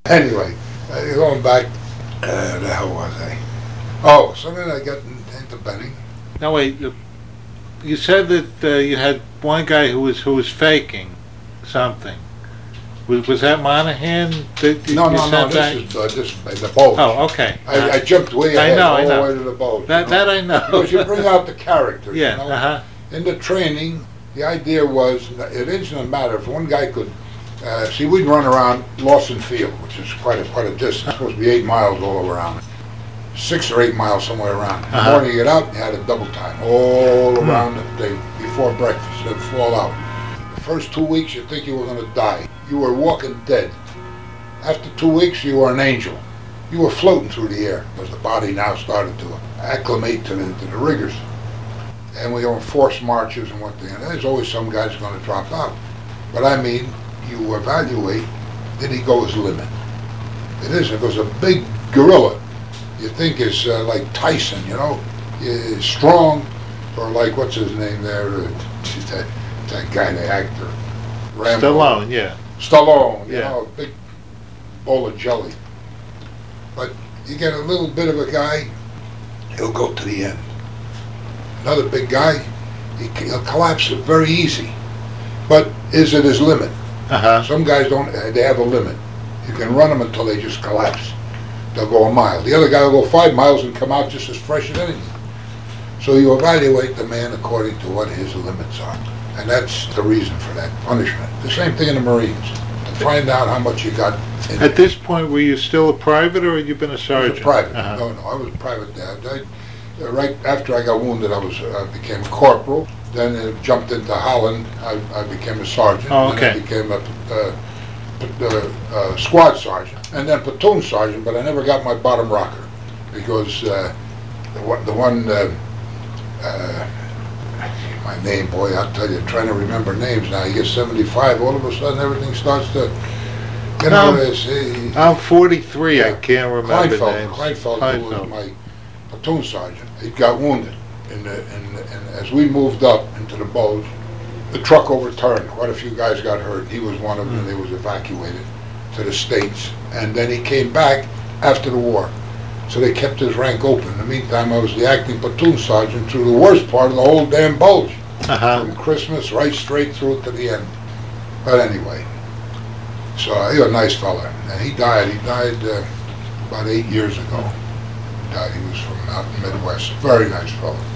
Anyway, going back, the hell was I? Oh, so then I got into betting. Now wait, you said that you had one guy who was faking something. Was that Monahan that you No, sent this is the bulge. Oh, okay. I jumped way ahead, I all know. the way to the bulge. That I know. Because you bring out the characters. Yeah. You know? Uh-huh. In the training, the idea was it doesn't matter if one guy could. See, we'd run around Lawson Field, which is quite a distance. It's supposed to be 8 miles all around. 6 or 8 miles somewhere around. In the morning you get out, you had a double time all around the day before breakfast. It'd fall out. The first 2 weeks, you think you were going to die. You were walking dead. After 2 weeks, you were an angel. You were floating through the air because the body now started to acclimate to the rigors. And we were forced marches and what. And there's always some guys going to drop out. But I mean, you evaluate, did he go his limit? It isn't, because a big gorilla, you think is like Tyson, you know, is strong, or like, what's his name there, that guy, the actor, Rambo. Stallone, yeah. Stallone, you Yeah. know, a big bowl of jelly. But you get a little bit of a guy, he'll go to the end. Another big guy, he'll collapse it very easy. But is it his limit? Some guys don't, they have a limit. You can run them until they just collapse. They'll go a mile. The other guy will go 5 miles and come out just as fresh as anything. So you evaluate the man according to what his limits are. And that's the reason for that punishment. The same thing in the Marines. To find out how much you got in At this point, were you still a private, or had you been a I was sergeant? a private. No, I was a private there. Right after I got wounded, I became a corporal. Then I jumped into Holland. I became a sergeant. Oh, okay. Then I became a squad sergeant, and then platoon sergeant. But I never got my bottom rocker because the one my name, boy, I'll tell you, trying to remember names now. You get 75, all of a sudden everything starts to, you know, I'm 43, I can't remember Kleinfeld, names. Kleinfeld, who was my platoon sergeant, he got wounded. And as we moved up into the bulge, the truck overturned. Quite a few guys got hurt. He was one of them. They was evacuated to the States. And then he came back after the war. So they kept his rank open. In the meantime, I was the acting platoon sergeant through the worst part of the whole damn bulge. From Christmas right straight through to the end. But anyway, so he was a nice fella. And he died about 8 years ago. He was from out in the Midwest. Very nice fellow.